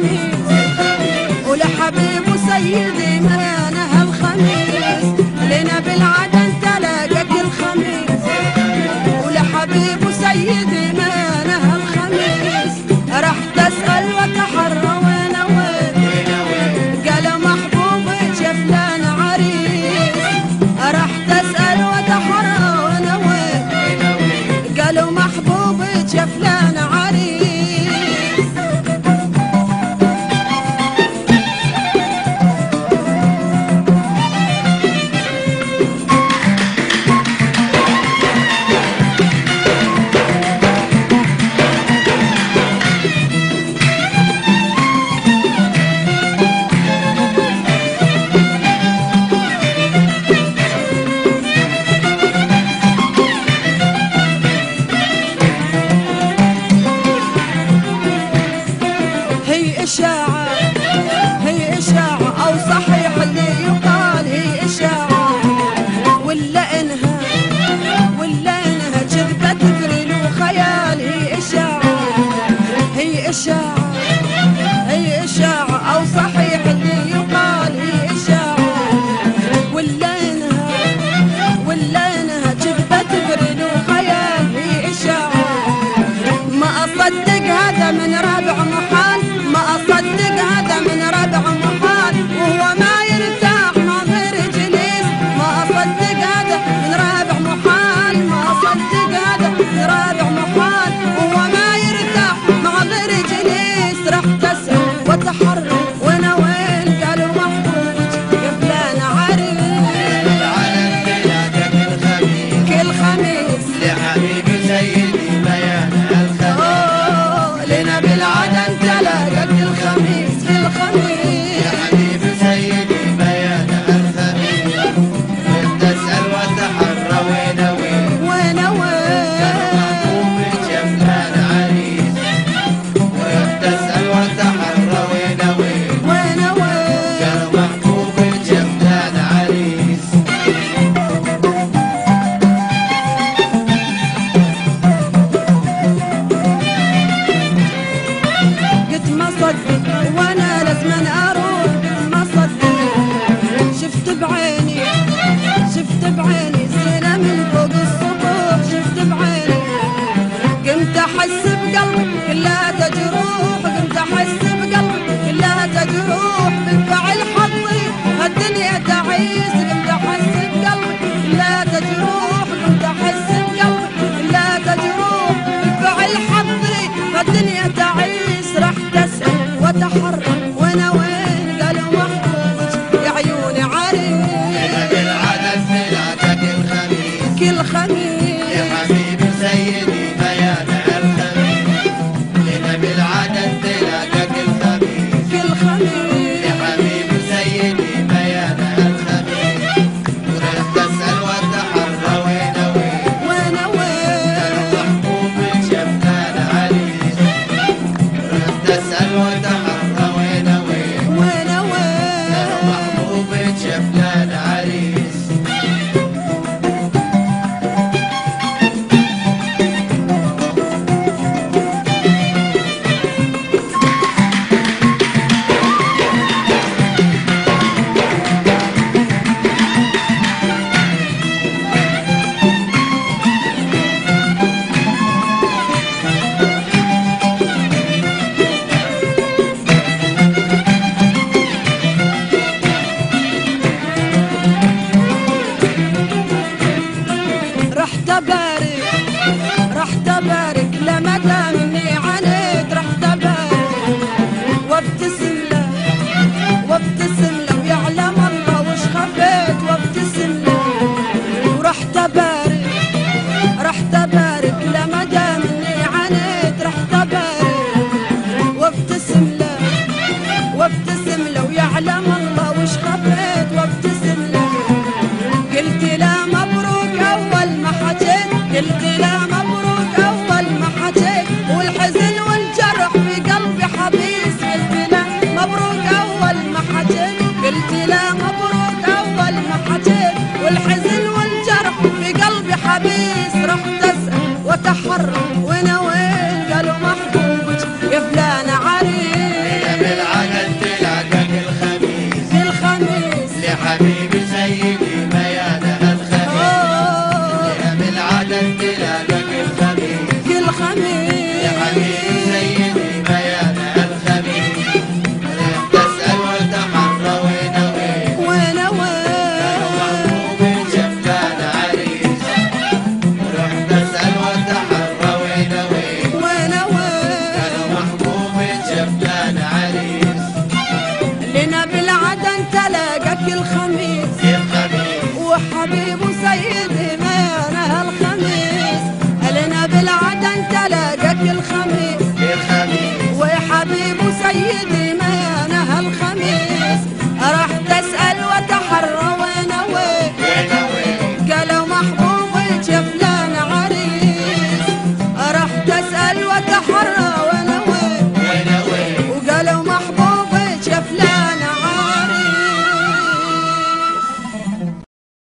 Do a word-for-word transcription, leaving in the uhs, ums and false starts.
الخميس ولحبيبه سيدي مانها الخميس لنا بالعدن تلاقاك الخميس ولحبيبه سيدي مانها الخميس راح تسأل وتحرى وين وين قالوا محبوبك يا فلان عريس راح تسأل وتحرى وين وين قالوا محبوبك يا فلان عريس هي إشاعة هي إشاعة أو صحيح اللي يقال هي إشاعة ولا إنها ولا إنها كذبة تجري له خيال هي إشاعة هي إشاعة هي إشاعة أو صحيح اللي يقال هي إشاعة ولا إنها ولا إنها كذبة تجري له خيال هي إشاعة ما أصدق هذا من رابع محال ما أصدق هذا من ربع محال وهو ما يرتاح مع غير جليس ما أصدق هذا من رابع محال ما أصدق هذا من رابع محال وهو ما يرتاح مع غير جليس راح تسأل وتحرك وانا وين قالوا محبوبك يا فلان عريس على انطلاقك الخميس كل خميس لحبيبي سيدي بيان الخميس لنا بالعدن تلاقاك الخميس في الخميس يا حبيبي سيدي بيان الخميس تسأل وتحرى وين وين وين قالوا محبوبك يا فلان عريس تسأل وتحرى وين وين وين وين قالوا محبوبك يا فلان عريس قلت ما صدق وانا لازم اروح ما صدق شفت بعيني شفت بعيني زينة من فوق السطوح شفت بعيني قمت احس بقلبي كلها تجروح قمت احس بقلبي كلها تجروح بفعل حظي الدنيا تعيس قمت احس بقلبي كلها تجروح قمت احس بقلبي كلها تجروح بفعل حظي الدنيا تعيس راح تسأل وتحرك وانا وين قالوا محبوبك يا عيوني عريس بالعدد طلعتك الخميس كل خميس يا حبيبي سيدي بيان الخميس لنا بالعدد طلعتك الخميس كل خميس يا حبيبي سيدي بيان الخميس وراح تسأل وتحرى وين وين وين وين قالوا محبوبك يا فلان عريس راح تسأل وتحرى وين وين وين قالوا وين محبوبك يا فلان عريس رحت ابارك رحت ابارك لما دامني عنيت رحت ابارك وابتسم له وابتسم له ويعلم الله وش خفيت وابتسم له ورحت ابارك رحت ابارك لما دامني عنيت رحت ابارك وابتسم له وابتسم له ويعلم الله وش خفيت وابتسم له قلت لا مبروك اول ما حكيت قلت لا مبروك اول ما حكيت والحزن والجرح في قلبي حبيس قلت لا مبروك اول ما حكيت قلت لا مبروك اول ما حكيت والحزن والجرح في قلبي حبيس رحت اسال وتحرك وانا وين قالوا محبوبك يا فلان عريس سيدي